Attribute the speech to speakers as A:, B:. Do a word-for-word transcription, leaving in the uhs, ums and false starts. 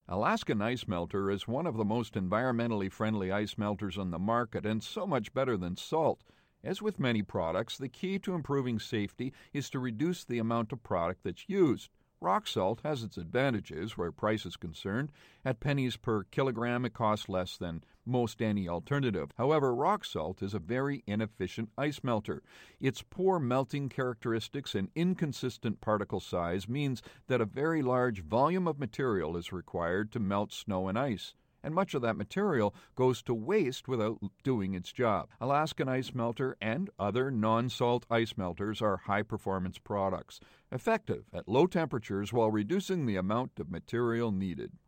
A: Alaskan Ice Melter is one of the most environmentally friendly ice melters on the market and so much better than salt. As with many products, the key to improving safety is to reduce the amount of product that's used. Rock salt has its advantages where price is concerned. At pennies per kilogram, it costs less than most any alternative. However, rock salt is a very inefficient ice melter. Its poor melting characteristics and inconsistent particle size means that a very large volume of material is required to melt snow and ice, and much of that material goes to waste without doing its job. Alaskan Ice Melter and other non-salt ice melters are high-performance products, effective at low temperatures while reducing the amount of material needed.